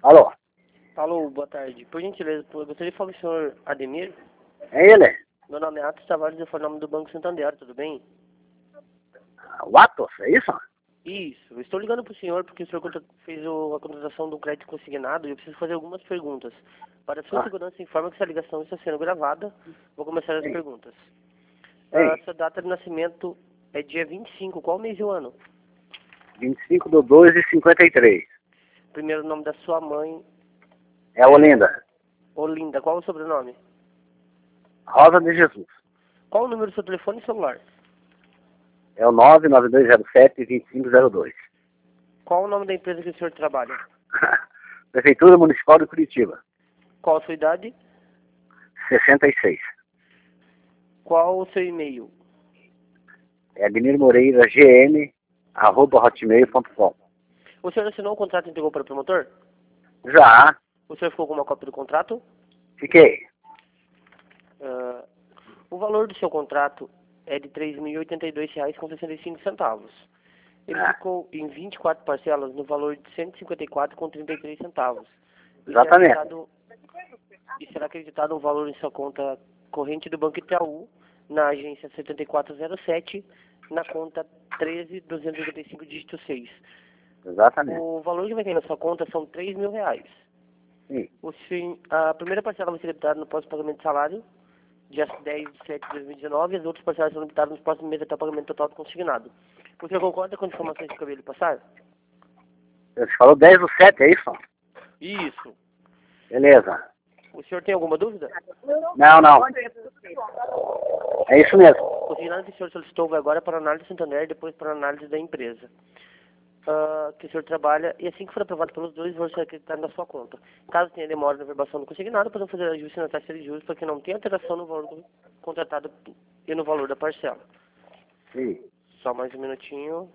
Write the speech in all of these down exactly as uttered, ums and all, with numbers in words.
Alô? Alô, boa tarde. Por gentileza, eu gostaria de falar com o senhor Ademir. É ele? Meu nome é Atos Tavares, eu falo em nome do Banco Santander, tudo bem? O Atos, é isso? Isso, eu estou ligando para o senhor porque o senhor contra- fez o- a contratação do crédito consignado e eu preciso fazer algumas perguntas. Para a sua Ah, segurança, informa que essa ligação está sendo gravada. Vou começar as ei, perguntas. A ei, sua data de nascimento é dia vinte e cinco, qual mês e o ano? vinte e cinco de dois de cinquenta e três. Primeiro nome da sua mãe É Olinda. Olinda, qual o sobrenome? Rosa de Jesus. Qual o número do seu telefone e celular? É o nove nove dois zero sete, dois cinco zero dois. Qual o nome da empresa que o senhor trabalha? Prefeitura Municipal de Curitiba. Qual a sua idade? sessenta e seis. Qual o seu e-mail? É Ademir Moreira, gm, arroba hotmail ponto com. O senhor assinou o contrato e entregou para o promotor? Já, O senhor ficou com uma cópia do contrato? fiquei. Ah, o valor do seu contrato é de três mil e oitenta e dois reais com sessenta e cinco centavos. Ele Ah, ficou em vinte e quatro parcelas no valor de cento e cinquenta e quatro reais com trinta e três centavos. E será exatamente. acreditado, e será acreditado um valor em sua conta corrente do Banco Itaú, na agência setenta e quatro zero sete, na conta treze mil duzentos e oitenta e cinco, dígito seis. Exatamente. O valor que vai cair na sua conta são três mil reais. Sim. O sim, a primeira parcela vai ser debitada no próximo pagamento de salário, dia dez de setembro de dois mil e dezenove, e as outras parcelas serão debitadas nos próximos meses até o pagamento total do consignado. O senhor concorda com as informações que eu acabei de passar? Você falou dez do sete, é isso? Isso. Beleza. O senhor tem alguma dúvida? Não, não. É isso mesmo. O consignado que o senhor solicitou vai agora para a análise do Santander e depois para a análise da empresa. Ah, que o senhor trabalha, e assim que for aprovado pelos dois, vão ser acreditados na sua conta. Caso tenha demora na verbação do consignado, podemos fazer ajuste na taxa de juros para que não tenha alteração no valor contratado e no valor da parcela. Sim. Só mais um minutinho.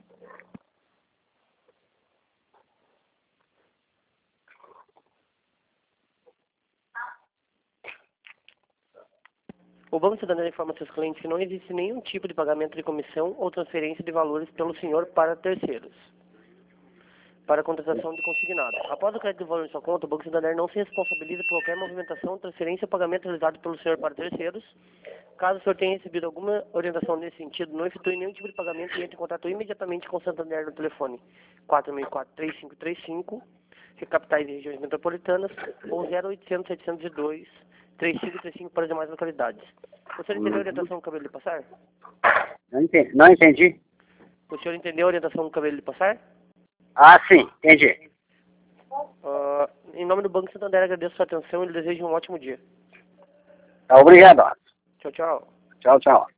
O Banco Santander informa a seus clientes que não existe nenhum tipo de pagamento de comissão ou transferência de valores pelo senhor para terceiros, para a contratação de consignado. Após o crédito do valor em sua conta, o Banco Santander não se responsabiliza por qualquer movimentação, transferência ou pagamento realizado pelo senhor para terceiros. Caso o senhor tenha recebido alguma orientação nesse sentido, não efetue nenhum tipo de pagamento e entre em contato imediatamente com o Santander no telefone quatro seis quatro, três cinco três cinco, que capitais e regiões metropolitanas, ou zero oitocentos, setecentos e dois, três cinco três cinco para as demais localidades. O senhor entendeu a orientação que eu acabei de passar? Não entendi. Não entendi. O senhor entendeu a orientação que eu acabei de passar? Ah, sim, entendi. Ah, em nome do Banco Santander, agradeço a sua atenção e lhe desejo um ótimo dia. Tá, obrigado. Tchau, tchau. Tchau, tchau.